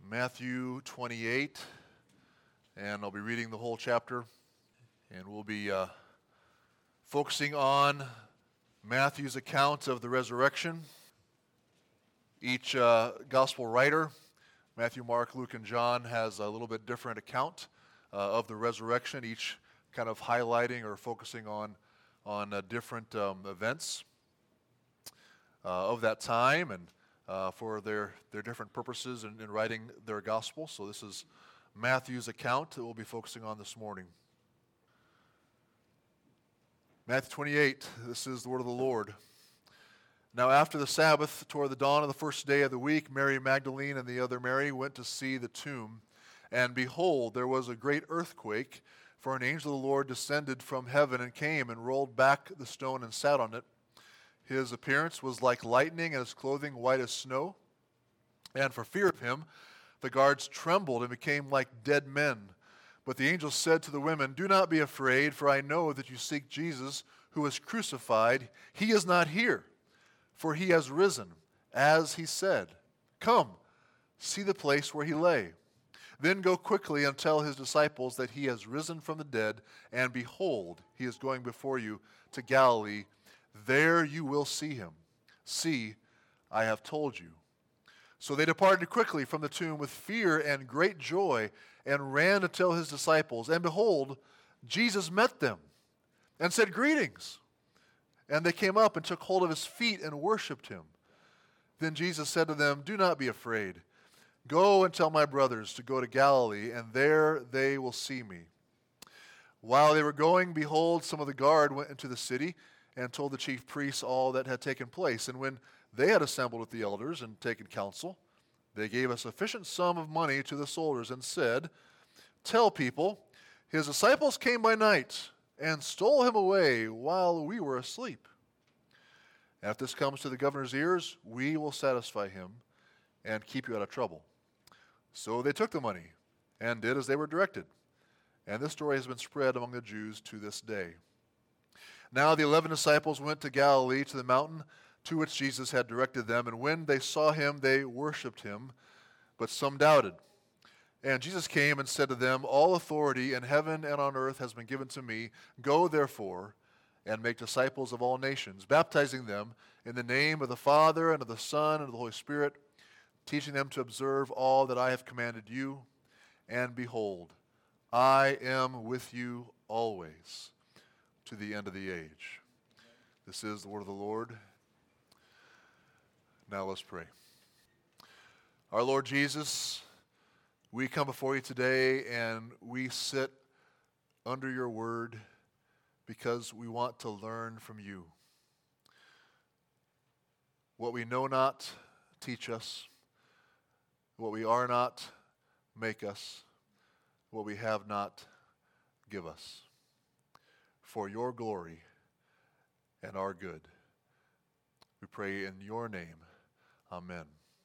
Matthew 28, and I'll be reading the whole chapter, and we'll be focusing on Matthew's account of the resurrection. Each gospel writer, Matthew, Mark, Luke, and John, has a little bit different account of the resurrection, each kind of highlighting or focusing on different events of that time, and for their different purposes in writing their gospel. So this is Matthew's account that we'll be focusing on this morning. Matthew 28, this is the word of the Lord. Now after the Sabbath, toward the dawn of the first day of the week, Mary Magdalene and the other Mary went to see the tomb. And behold, there was a great earthquake, for an angel of the Lord descended from heaven and came and rolled back the stone and sat on it. His appearance was like lightning, and his clothing white as snow. And for fear of him, the guards trembled and became like dead men. But the angel said to the women, "Do not be afraid, for I know that you seek Jesus, who was crucified. He is not here, for he has risen, as he said. Come, see the place where he lay. Then go quickly and tell his disciples that he has risen from the dead, and behold, he is going before you to Galilee. There you will see him. See, I have told you." So they departed quickly from the tomb with fear and great joy, and ran to tell his disciples. And behold, Jesus met them and said, "Greetings." And they came up and took hold of his feet and worshipped him. Then Jesus said to them, "Do not be afraid. Go and tell my brothers to go to Galilee, and there they will see me." While they were going, behold, some of the guard went into the city and told the chief priests all that had taken place. And when they had assembled with the elders and taken counsel, they gave a sufficient sum of money to the soldiers and said, "Tell people, his disciples came by night and stole him away while we were asleep. And if this comes to the governor's ears, we will satisfy him and keep you out of trouble." So they took the money and did as they were directed. And this story has been spread among the Jews to this day. Now the 11 disciples went to Galilee, to the mountain to which Jesus had directed them. And when they saw him, they worshipped him, but some doubted. And Jesus came and said to them, "All authority in heaven and on earth has been given to me. Go, therefore, and make disciples of all nations, baptizing them in the name of the Father and of the Son and of the Holy Spirit, teaching them to observe all that I have commanded you. And behold, I am with you always, to the end of the age." This is the word of the Lord. Now let's pray. Our Lord Jesus, we come before you today and we sit under your word because we want to learn from you. What we know not, teach us. What we are not, make us. What we have not, give us. For your glory and our good. We pray in your name. Amen.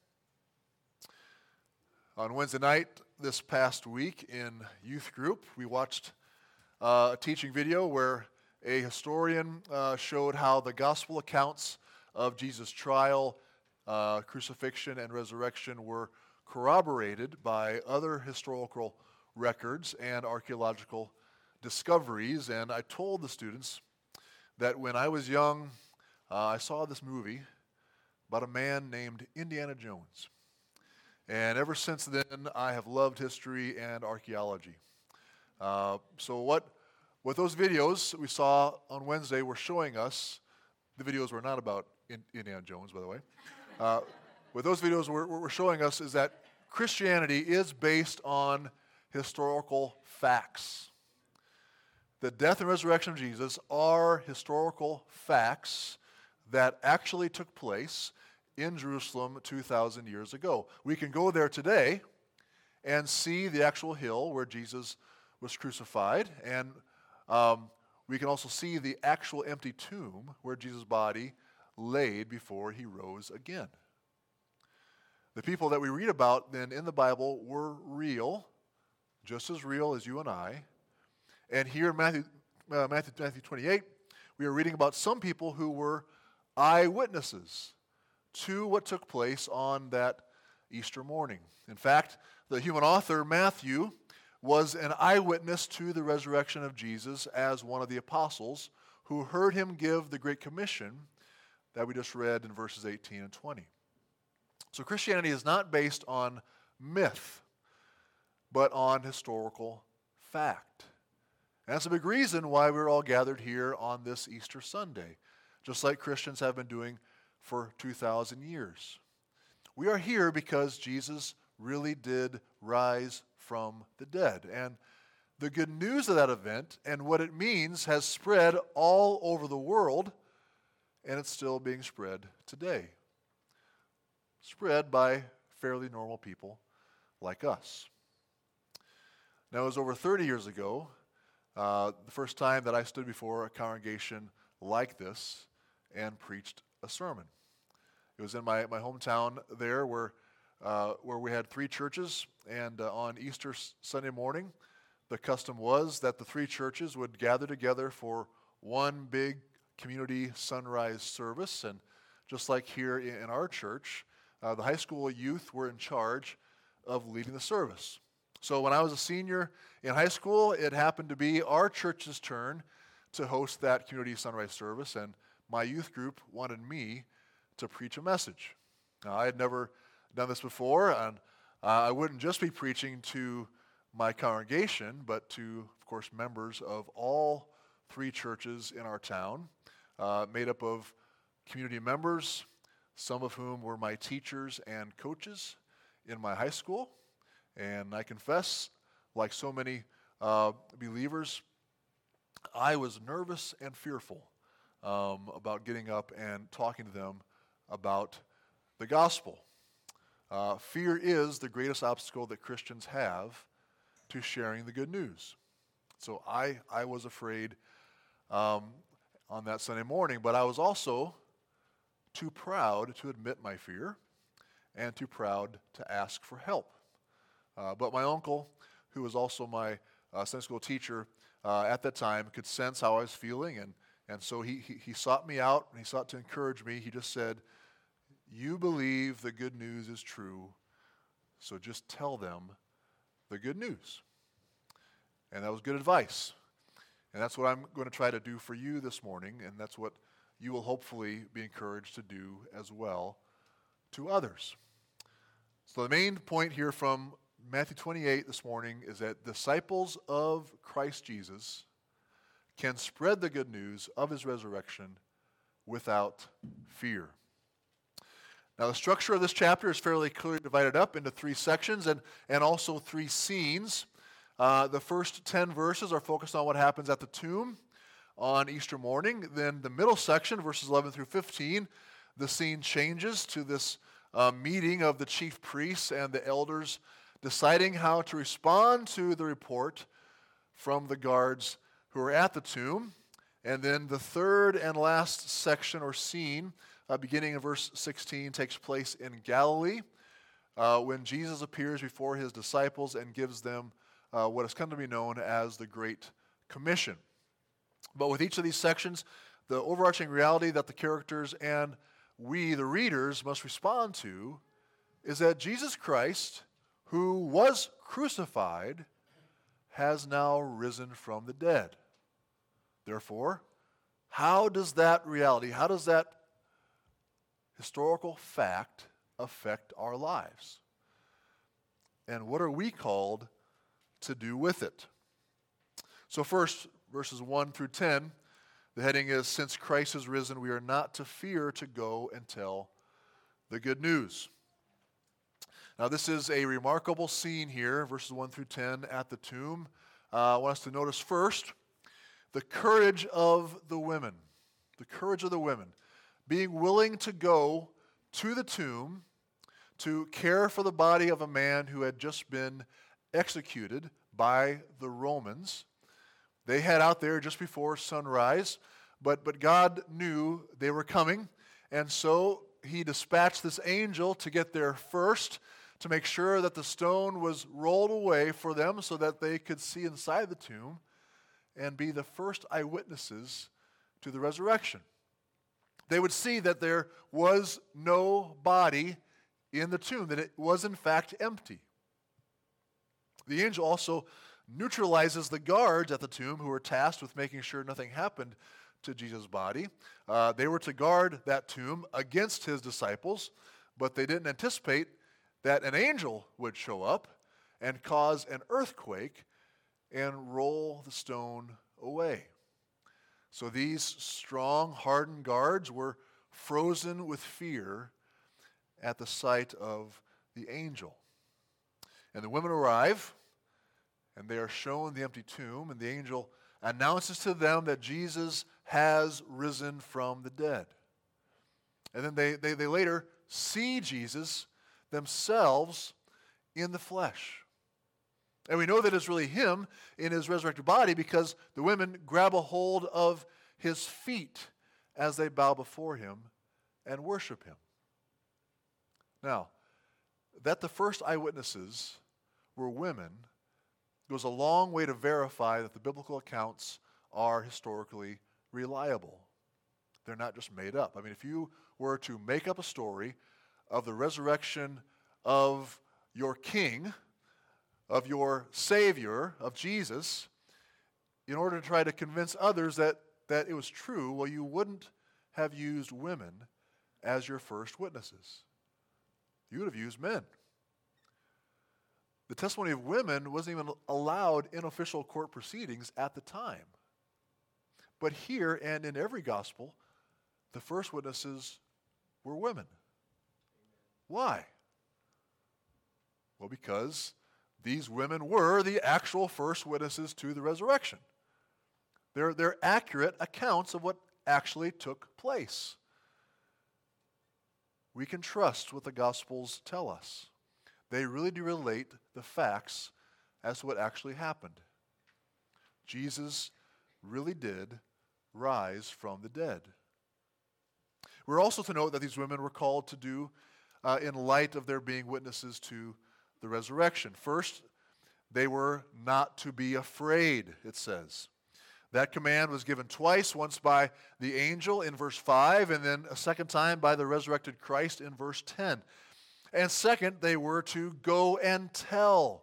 On Wednesday night this past week in youth group, we watched a teaching video where a historian showed how the gospel accounts of Jesus' trial, crucifixion, and resurrection were corroborated by other historical records and archaeological discoveries. And I told the students that when I was young, I saw this movie about a man named Indiana Jones. And ever since then, I have loved history and archaeology. So what those videos we saw on Wednesday were showing us, the videos were not about Indiana Jones, by the way. What those videos were showing us is that Christianity is based on historical facts. The death and resurrection of Jesus are historical facts that actually took place in Jerusalem 2,000 years ago. We can go there today and see the actual hill where Jesus was crucified, and we can also see the actual empty tomb where Jesus' body laid before he rose again. The people that we read about then in the Bible were real, just as real as you and I. And here in Matthew 28, we are reading about some people who were eyewitnesses to what took place on that Easter morning. In fact, the human author, Matthew, was an eyewitness to the resurrection of Jesus as one of the apostles who heard him give the Great Commission that we just read in verses 18 and 20. So Christianity is not based on myth, but on historical fact. And that's a big reason why we're all gathered here on this Easter Sunday, just like Christians have been doing for 2,000 years. We are here because Jesus really did rise from the dead. And the good news of that event and what it means has spread all over the world, and it's still being spread today. Spread by fairly normal people like us. Now, it was over 30 years ago, the first time that I stood before a congregation like this and preached a sermon. It was in my hometown there where we had 3 churches, and on Easter Sunday morning, the custom was that the 3 churches would gather together for one big community sunrise service. And just like here in our church, the high school youth were in charge of leading the service. So when I was a senior in high school, it happened to be our church's turn to host that community sunrise service, and my youth group wanted me to preach a message. Now, I had never done this before, and I wouldn't just be preaching to my congregation, but to, of course, members of all 3 churches in our town, made up of community members, some of whom were my teachers and coaches in my high school. And I confess, like so many believers, I was nervous and fearful about getting up and talking to them about the gospel. Fear is the greatest obstacle that Christians have to sharing the good news. So I was afraid on that Sunday morning, but I was also too proud to admit my fear and too proud to ask for help. But my uncle, who was also my Sunday school teacher at that time, could sense how I was feeling, and so he sought me out, and he sought to encourage me. He just said, "You believe the good news is true, so just tell them the good news." And that was good advice. And that's what I'm going to try to do for you this morning, and that's what you will hopefully be encouraged to do as well to others. So the main point here from Matthew 28 this morning is that disciples of Christ Jesus can spread the good news of his resurrection without fear. Now, the structure of this chapter is fairly clearly divided up into 3 sections and also 3 scenes. The first 10 verses are focused on what happens at the tomb on Easter morning. Then the middle section, verses 11 through 15, the scene changes to this meeting of the chief priests and the elders deciding how to respond to the report from the guards who are at the tomb. And then the third and last section or scene, beginning in verse 16, takes place in Galilee when Jesus appears before his disciples and gives them what has come to be known as the Great Commission. But with each of these sections, the overarching reality that the characters and we, the readers, must respond to is that Jesus Christ, who was crucified, has now risen from the dead. Therefore, how does that reality, how does that historical fact affect our lives? And what are we called to do with it? So first, verses 1 through 10, the heading is, "Since Christ is risen, we are not to fear to go and tell the good news." Now, this is a remarkable scene here, verses 1 through 10, at the tomb. I want us to notice first the courage of the women. The courage of the women. Being willing to go to the tomb to care for the body of a man who had just been executed by the Romans. They had out there just before sunrise, but God knew they were coming, and so he dispatched this angel to get there first to make sure that the stone was rolled away for them so that they could see inside the tomb and be the first eyewitnesses to the resurrection. They would see that there was no body in the tomb, that it was in fact empty. The angel also neutralizes the guards at the tomb who were tasked with making sure nothing happened to Jesus' body. They were to guard that tomb against his disciples, but they didn't anticipate that an angel would show up and cause an earthquake and roll the stone away. So these strong, hardened guards were frozen with fear at the sight of the angel. And the women arrive, and they are shown the empty tomb, and the angel announces to them that Jesus has risen from the dead. And then they later see Jesus themselves in the flesh. And we know that it's really him in his resurrected body because the women grab a hold of his feet as they bow before him and worship him. Now, that the first eyewitnesses were women goes a long way to verify that the biblical accounts are historically reliable. They're not just made up. I mean, if you were to make up a story of the resurrection of your king, of your Savior, of Jesus, in order to try to convince others that it was true, well, you wouldn't have used women as your first witnesses. You would have used men. The testimony of women wasn't even allowed in official court proceedings at the time. But here and in every gospel, the first witnesses were women. Why? Well, because these women were the actual first witnesses to the resurrection. They're accurate accounts of what actually took place. We can trust what the Gospels tell us. They really do relate the facts as to what actually happened. Jesus really did rise from the dead. We're also to note that these women were called to do in light of their being witnesses to the resurrection. First, they were not to be afraid, it says. That command was given twice, once by the angel in verse 5, and then a second time by the resurrected Christ in verse 10. And second, they were to go and tell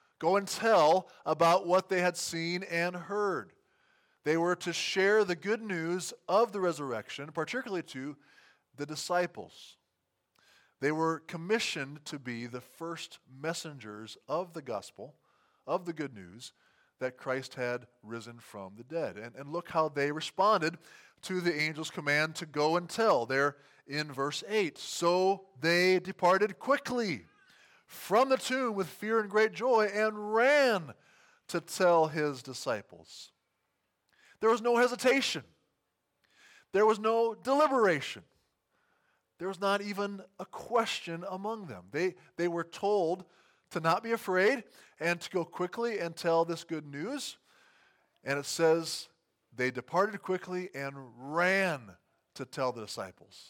about what they had seen and heard. They were to share the good news of the resurrection, particularly to the disciples. They were commissioned to be the first messengers of the gospel, of the good news, that Christ had risen from the dead. And look how they responded to the angel's command to go and tell. There in verse 8, so they departed quickly from the tomb with fear and great joy and ran to tell his disciples. There was no hesitation. There was no deliberation. There was not even a question among them. They were told to not be afraid and to go quickly and tell this good news. And it says they departed quickly and ran to tell the disciples.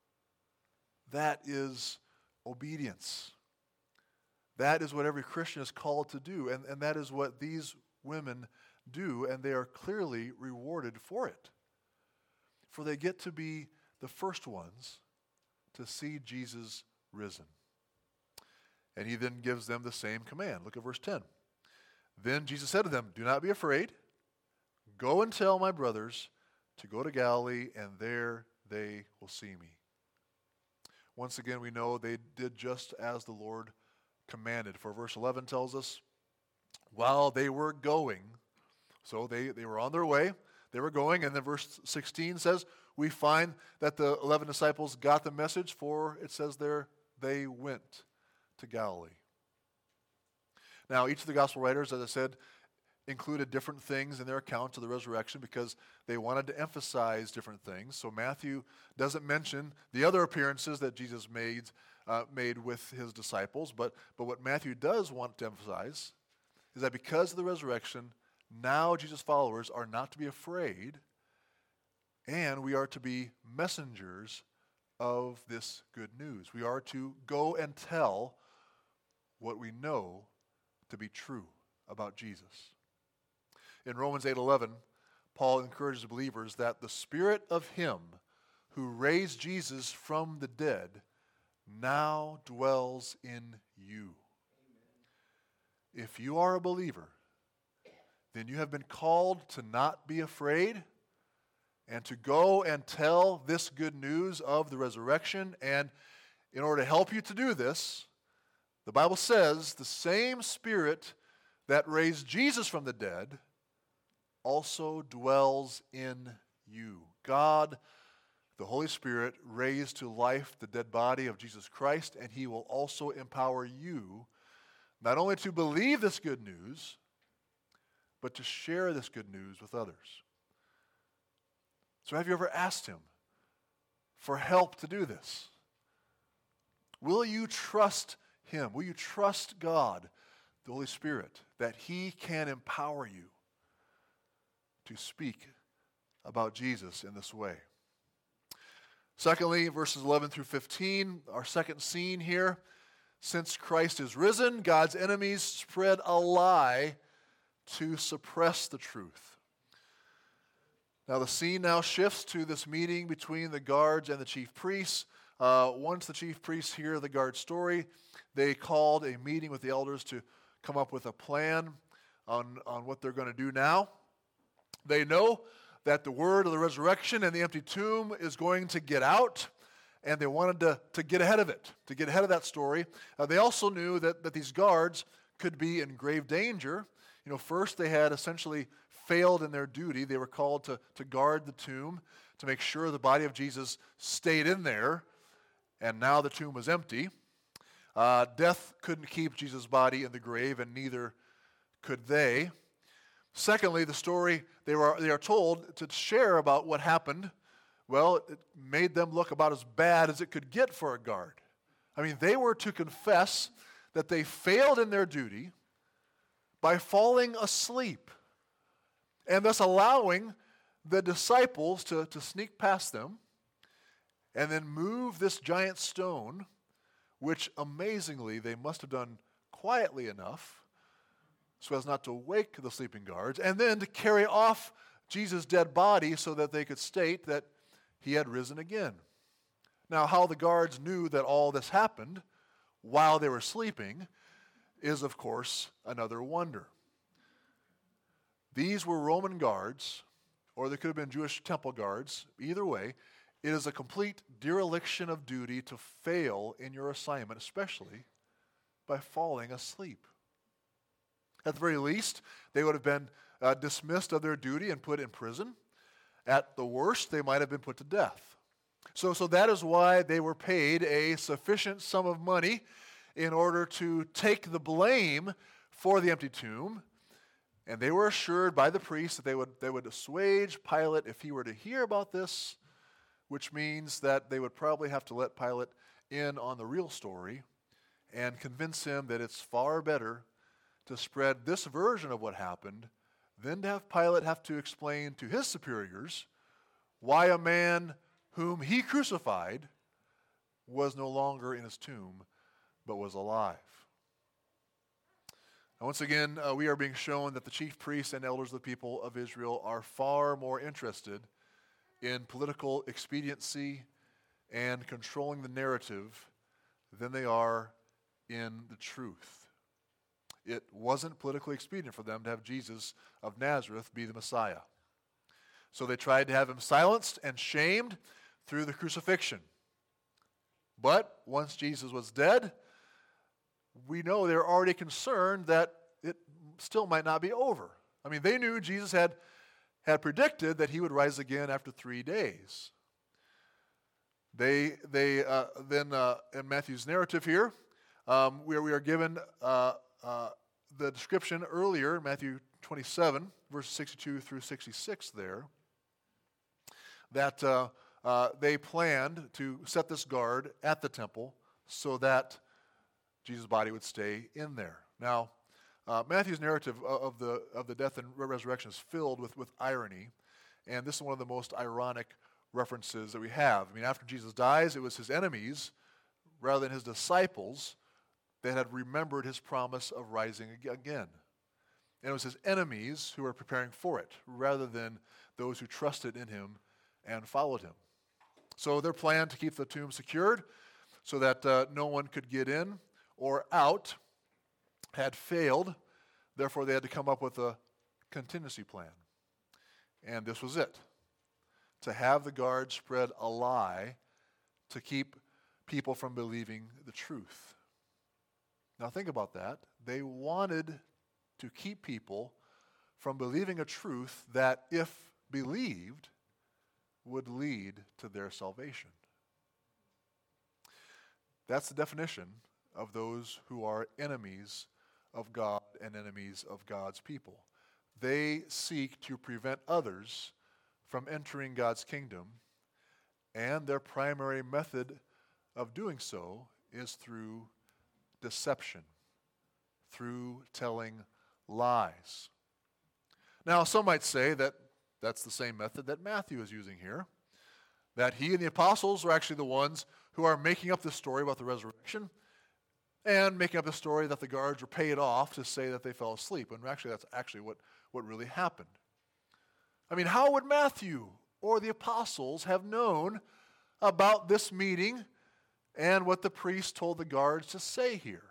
That is obedience. That is what every Christian is called to do. And that is what these women do, and they are clearly rewarded for it. For they get to be the first ones to see Jesus risen. And he then gives them the same command. Look at verse 10. Then Jesus said to them, do not be afraid. Go and tell my brothers to go to Galilee, and there they will see me. Once again, we know they did just as the Lord commanded. For verse 11 tells us, while they were going, so they were on their way, they were going, and then verse 16 says, we find that the 11 disciples got the message, for it says there, they went to Galilee. Now, each of the gospel writers, as I said, included different things in their account of the resurrection because they wanted to emphasize different things. So Matthew doesn't mention the other appearances that Jesus made with his disciples, but what Matthew does want to emphasize is that because of the resurrection, now Jesus' followers are not to be afraid, and we are to be messengers of this good news. We are to go and tell what we know to be true about Jesus. In Romans 8:11, Paul encourages believers that the spirit of him who raised Jesus from the dead now dwells in you. If you are a believer, then you have been called to not be afraid and to go and tell this good news of the resurrection. And in order to help you to do this, the Bible says the same Spirit that raised Jesus from the dead also dwells in you. God, the Holy Spirit, raised to life the dead body of Jesus Christ, and He will also empower you not only to believe this good news, but to share this good news with others. So have you ever asked Him for help to do this? Will you trust Him? Will you trust God, the Holy Spirit, that He can empower you to speak about Jesus in this way? Secondly, verses 11 through 15, our second scene here. Since Christ is risen, God's enemies spread a lie to suppress the truth. Now the scene now shifts to this meeting between the guards and the chief priests. Once the chief priests hear the guard's story, they called a meeting with the elders to come up with a plan on what they're going to do now. They know that the word of the resurrection and the empty tomb is going to get out, and they wanted to get ahead of it, to get ahead of that story. They also knew that these guards could be in grave danger. First they had essentially failed in their duty. They were called to guard the tomb, to make sure the body of Jesus stayed in there, and now the tomb was empty. Death couldn't keep Jesus' body in the grave, and neither could they. Secondly, the story they are told to share about what happened, well, it made them look about as bad as it could get for a guard. I mean, they were to confess that they failed in their duty by falling asleep, and thus allowing the disciples to sneak past them and then move this giant stone, which amazingly they must have done quietly enough so as not to wake the sleeping guards, and then to carry off Jesus' dead body so that they could state that He had risen again. Now, how the guards knew that all this happened while they were sleeping is, of course, another wonder. These were Roman guards, or they could have been Jewish temple guards. Either way, it is a complete dereliction of duty to fail in your assignment, especially by falling asleep. At the very least, they would have been dismissed of their duty and put in prison. At the worst, they might have been put to death. So that is why they were paid a sufficient sum of money in order to take the blame for the empty tomb. And they were assured by the priests that they would assuage Pilate if he were to hear about this, which means that they would probably have to let Pilate in on the real story and convince him that it's far better to spread this version of what happened than to have Pilate have to explain to his superiors why a man whom he crucified was no longer in his tomb but was alive. Now, once again, we are being shown that the chief priests and elders of the people of Israel are far more interested in political expediency and controlling the narrative than they are in the truth. It wasn't politically expedient for them to have Jesus of Nazareth be the Messiah. So they tried to have him silenced and shamed through the crucifixion. But once Jesus was dead, we know they're already concerned that it still might not be over. I mean, they knew Jesus had predicted that he would rise again after 3 days. They then in Matthew's narrative here, we are given the description earlier in Matthew 27, verses 62 through 66 there, that they planned to set this guard at the temple so that Jesus' body would stay in there. Now, Matthew's narrative of the death and resurrection is filled with irony, and this is one of the most ironic references that we have. I mean, after Jesus dies, it was his enemies, rather than his disciples, that had remembered his promise of rising again. And it was his enemies who were preparing for it, rather than those who trusted in him and followed him. So their plan to keep the tomb secured so that no one could get in or out, had failed. Therefore, they had to come up with a contingency plan. And this was it: to have the guards spread a lie to keep people from believing the truth. Now think about that. They wanted to keep people from believing a truth that, if believed, would lead to their salvation. That's the definition of those who are enemies of God and enemies of God's people. They seek to prevent others from entering God's kingdom, and their primary method of doing so is through deception, through telling lies. Now, some might say that that's the same method that Matthew is using here, that he and the apostles are actually the ones who are making up this story about the resurrection and making up the story that the guards were paid off to say that they fell asleep. And actually, that's actually what really happened. I mean, how would Matthew or the apostles have known about this meeting and what the priest told the guards to say here?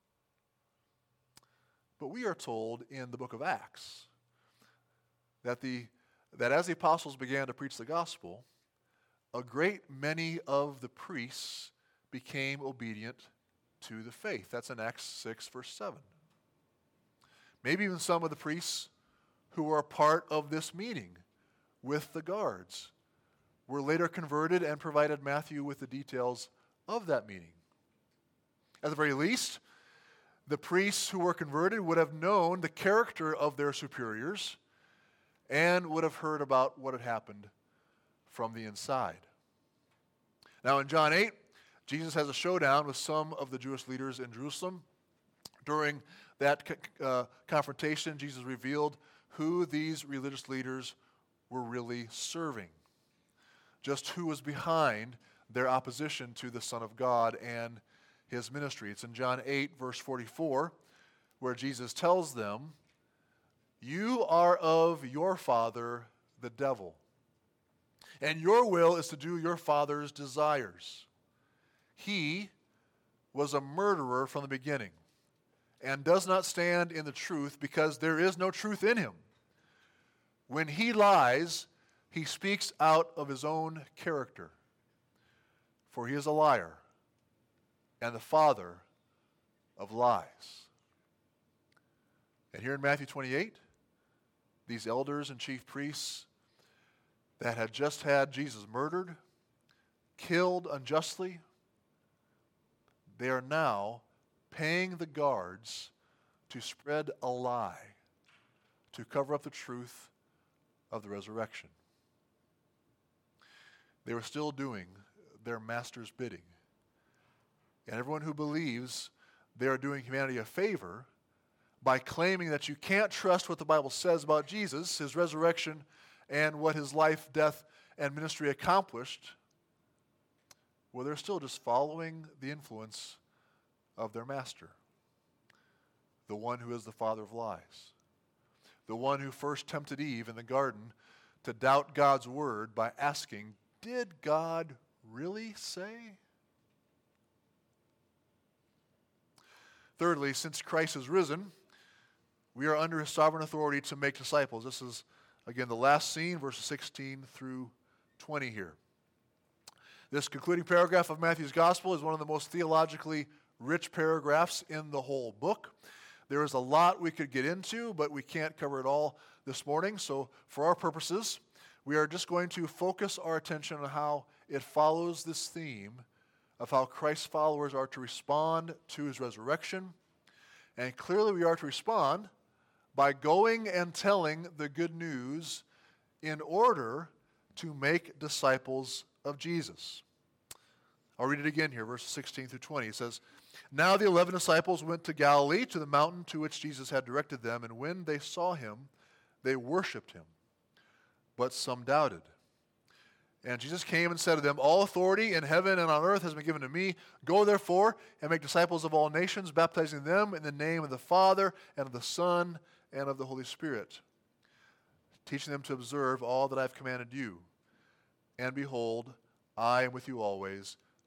But we are told in the book of Acts that as the apostles began to preach the gospel, a great many of the priests became obedient to the faith. That's in Acts 6, verse 7. Maybe even some of the priests who were a part of this meeting with the guards were later converted and provided Matthew with the details of that meeting. At the very least, the priests who were converted would have known the character of their superiors and would have heard about what had happened from the inside. Now in John 8, Jesus has a showdown with some of the Jewish leaders in Jerusalem. During that confrontation, Jesus revealed who these religious leaders were really serving, just who was behind their opposition to the Son of God and his ministry. It's in John 8, verse 44, where Jesus tells them, "You are of your father, the devil, and your will is to do your father's desires. He was a murderer from the beginning and does not stand in the truth because there is no truth in him. When he lies, he speaks out of his own character, for he is a liar and the father of lies." And here in Matthew 28, these elders and chief priests that had just had Jesus murdered, killed unjustly, they are now paying the guards to spread a lie, to cover up the truth of the resurrection. They were still doing their master's bidding. And everyone who believes they are doing humanity a favor by claiming that you can't trust what the Bible says about Jesus, his resurrection, and what his life, death, and ministry accomplished, well, they're still just following the influence of their master, the one who is the father of lies, the one who first tempted Eve in the garden to doubt God's word by asking, "Did God really say?" Thirdly, since Christ is risen, we are under his sovereign authority to make disciples. This is, again, the last scene, verses 16 through 20 here. This concluding paragraph of Matthew's gospel is one of the most theologically rich paragraphs in the whole book. There is a lot we could get into, but we can't cover it all this morning. So for our purposes, we are just going to focus our attention on how it follows this theme of how Christ's followers are to respond to his resurrection. And clearly we are to respond by going and telling the good news in order to make disciples of Jesus. I'll read it again here, verses 16 through 20. It says, "Now the 11 disciples went to Galilee, to the mountain to which Jesus had directed them, and when they saw him, they worshipped him, but some doubted. And Jesus came and said to them, 'All authority in heaven and on earth has been given to me. Go therefore and make disciples of all nations, baptizing them in the name of the Father and of the Son and of the Holy Spirit, teaching them to observe all that I have commanded you. And behold, I am with you always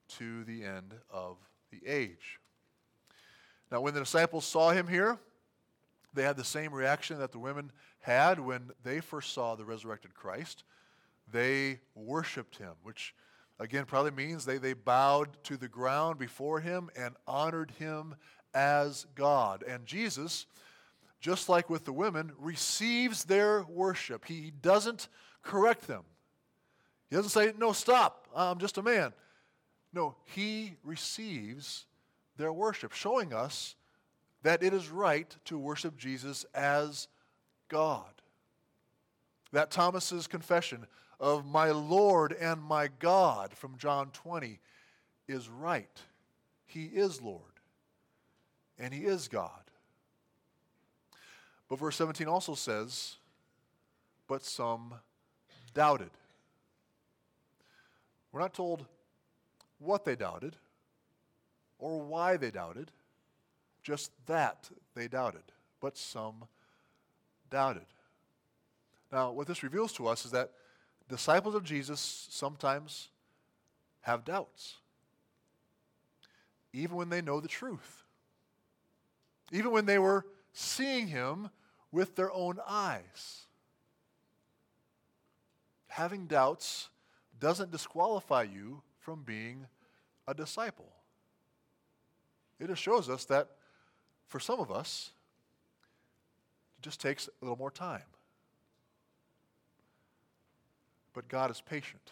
to the end of the age. Now, when the disciples saw him here, they had the same reaction that the women had when they first saw the resurrected Christ. They worshiped him, which again probably means they bowed to the ground before him and honored him as God. And Jesus, just like with the women, receives their worship. He doesn't correct them. He doesn't say, no, stop, I'm just a man. No, he receives their worship, showing us that it is right to worship Jesus as God. That Thomas's confession of my Lord and my God from John 20 is right. He is Lord, and he is God. But verse 17 also says, but some doubted. We're not told what they doubted or why they doubted, just that they doubted. But some doubted. Now, what this reveals to us is that disciples of Jesus sometimes have doubts, even when they know the truth, even when they were seeing him with their own eyes. Having doubts doesn't disqualify you from being a disciple. It just shows us that for some of us, it just takes a little more time. But God is patient.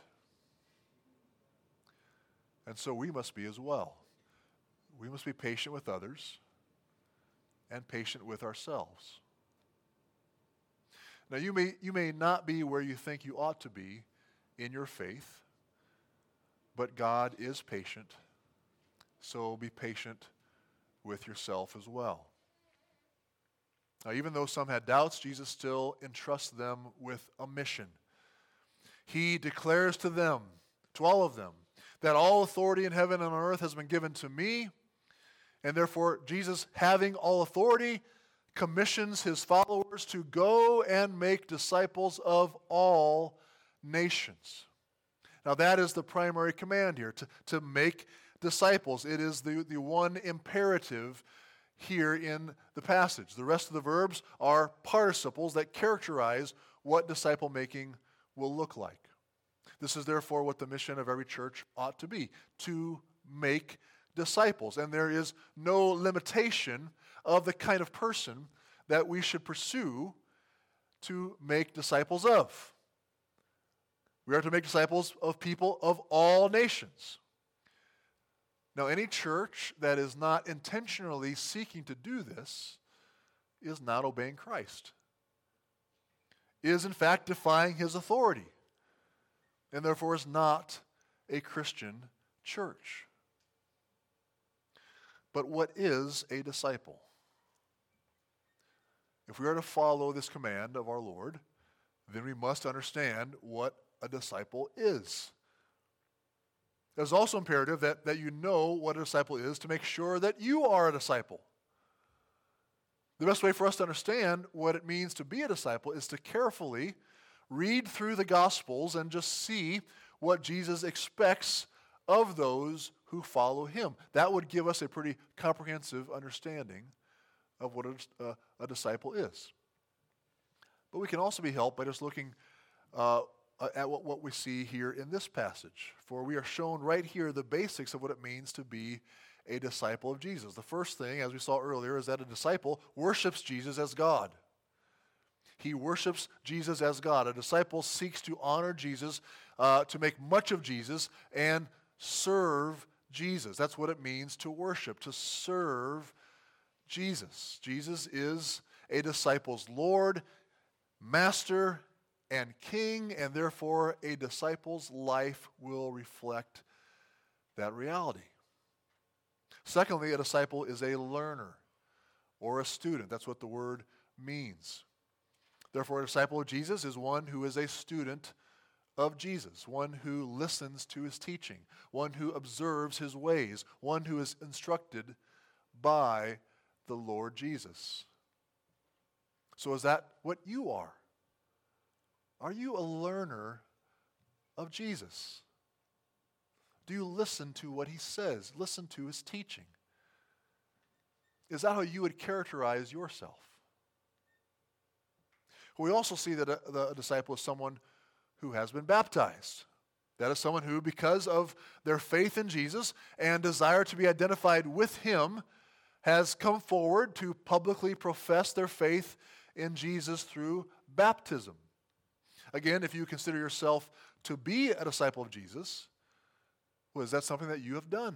And so we must be as well. We must be patient with others and patient with ourselves. Now, you may not be where you think you ought to be in your faith, but God is patient, so be patient with yourself as well. Now, even though some had doubts, Jesus still entrusts them with a mission. He declares to them, to all of them, that all authority in heaven and on earth has been given to me, and therefore Jesus, having all authority, commissions his followers to go and make disciples of all nations. Now that is the primary command here, to make disciples. It is the one imperative here in the passage. The rest of the verbs are participles that characterize what disciple making will look like. This is therefore what the mission of every church ought to be, to make disciples. And there is no limitation of the kind of person that we should pursue to make disciples of. We are to make disciples of people of all nations. Now, any church that is not intentionally seeking to do this is not obeying Christ, is in fact defying his authority, and therefore is not a Christian church. But what is a disciple? If we are to follow this command of our Lord, then we must understand what a disciple is. It is also imperative that you know what a disciple is to make sure that you are a disciple. The best way for us to understand what it means to be a disciple is to carefully read through the Gospels and just see what Jesus expects of those who follow him. That would give us a pretty comprehensive understanding of what a disciple is. But we can also be helped by just looking at what we see here in this passage. For we are shown right here the basics of what it means to be a disciple of Jesus. The first thing, as we saw earlier, is that a disciple worships Jesus as God. He worships Jesus as God. A disciple seeks to honor Jesus, to make much of Jesus, and serve Jesus. That's what it means to worship, to serve Jesus. Jesus is a disciple's Lord, Master, and King, and therefore a disciple's life will reflect that reality. Secondly, a disciple is a learner or a student. That's what the word means. Therefore, a disciple of Jesus is one who is a student of Jesus, one who listens to his teaching, one who observes his ways, one who is instructed by the Lord Jesus. So is that what you are? Are you a learner of Jesus? Do you listen to what he says? Listen to his teaching? Is that how you would characterize yourself? We also see that a disciple is someone who has been baptized. That is someone who, because of their faith in Jesus and desire to be identified with him, has come forward to publicly profess their faith in Jesus through baptism. Again, if you consider yourself to be a disciple of Jesus, well, is that something that you have done?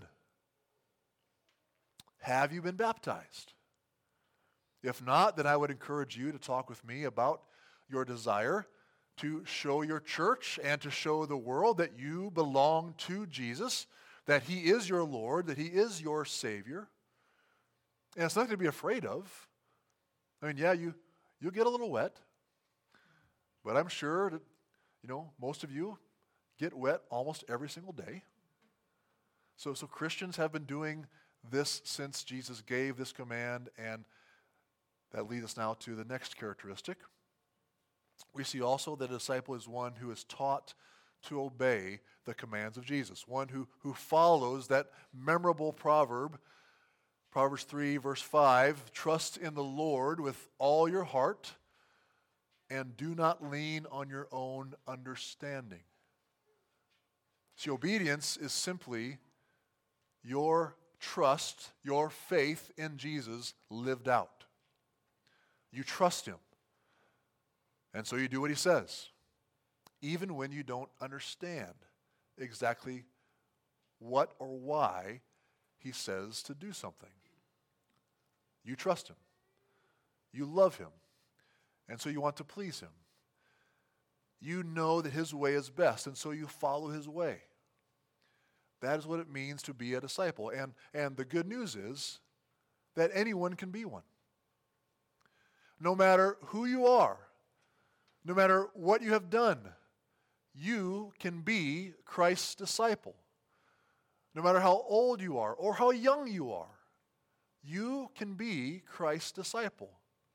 Have you been baptized? If not, then I would encourage you to talk with me about your desire to show your church and to show the world that you belong to Jesus, that he is your Lord, that he is your Savior. And it's nothing to be afraid of. I mean, yeah, you'll get a little wet, but I'm sure that, most of you get wet almost every single day. So Christians have been doing this since Jesus gave this command, and that leads us now to the next characteristic. We see also that a disciple is one who is taught to obey the commands of Jesus, one who follows that memorable proverb, Proverbs 3, verse 5, trust in the Lord with all your heart and do not lean on your own understanding. See, obedience is simply your trust, your faith in Jesus lived out. You trust him. And so you do what he says, even when you don't understand exactly what or why he says to do something. You trust him. You love him. And so you want to please him. You know that his way is best, and so you follow his way. That is what it means to be a disciple. And the good news is that anyone can be one. No matter who you are, no matter what you have done, you can be Christ's disciple. No matter how old you are or how young you are, you can be Christ's disciple.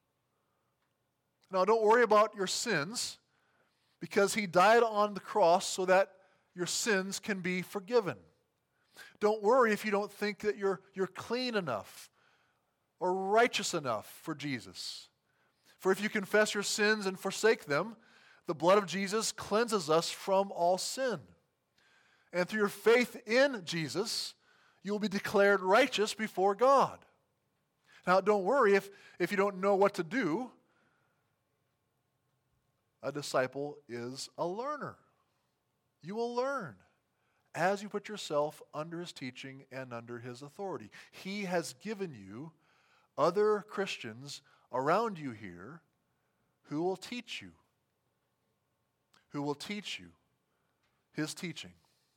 Now, don't worry about your sins, because he died on the cross so that your sins can be forgiven. Don't worry if you don't think that you're clean enough or righteous enough for Jesus. For if you confess your sins and forsake them, the blood of Jesus cleanses us from all sin. And through your faith in Jesus, you will be declared righteous before God. Now, don't worry if you don't know what to do. A disciple is a learner. You will learn as you put yourself under his teaching and under his authority. He has given you other Christians around you here who will teach you his teaching,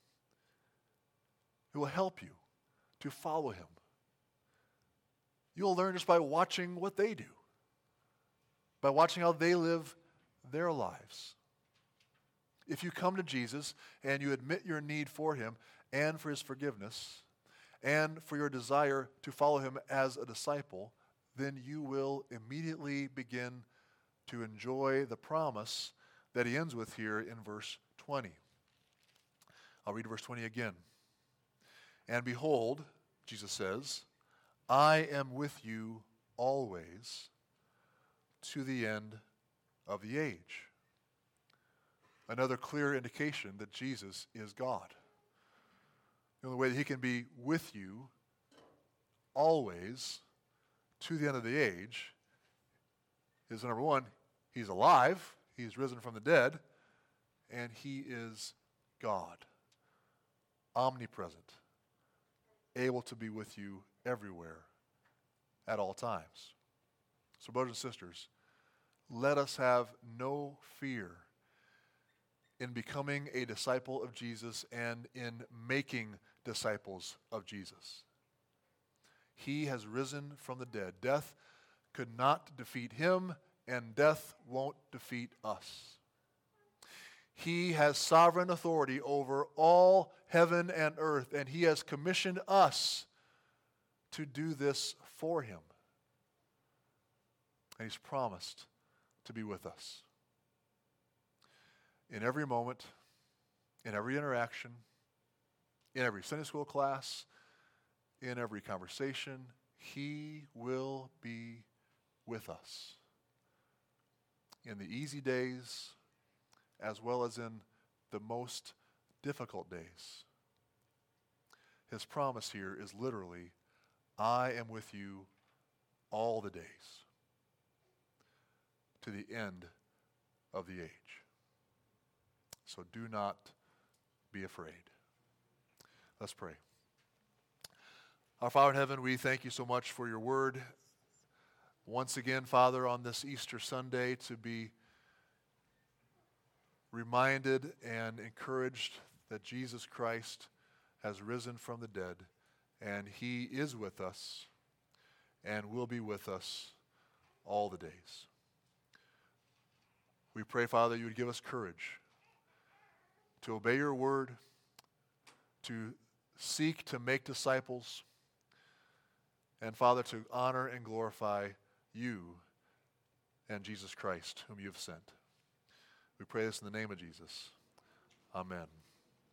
who will help you to follow him. You'll learn just by watching what they do, by watching how they live their lives. If you come to Jesus and you admit your need for him and for his forgiveness and for your desire to follow him as a disciple, then you will immediately begin to enjoy the promise that he ends with here in verse 20. I'll read verse 20 again. And behold, Jesus says, I am with you always to the end of the age. Another clear indication that Jesus is God. The only way that he can be with you always to the end of the age is, number one, he's alive, he's risen from the dead, and he is God, omnipresent, able to be with you everywhere at all times. So, brothers and sisters, let us have no fear in becoming a disciple of Jesus and in making disciples of Jesus. He has risen from the dead. Death could not defeat him, and death won't defeat us. He has sovereign authority over all heaven and earth, and he has commissioned us to do this for him. And he's promised to be with us in every moment, in every interaction, in every Sunday school class, in every conversation. He will be with us in the easy days as well as in the most difficult days. His promise here is literally, I am with you all the days to the end of the age. So do not be afraid. Let's pray. Our Father in heaven, we thank you so much for your word. Once again, Father, on this Easter Sunday, to be reminded and encouraged that Jesus Christ has risen from the dead, and he is with us and will be with us all the days. We pray, Father, you would give us courage to obey your word, to seek to make disciples, and Father, to honor and glorify you and Jesus Christ, whom you have sent. We pray this in the name of Jesus. Amen.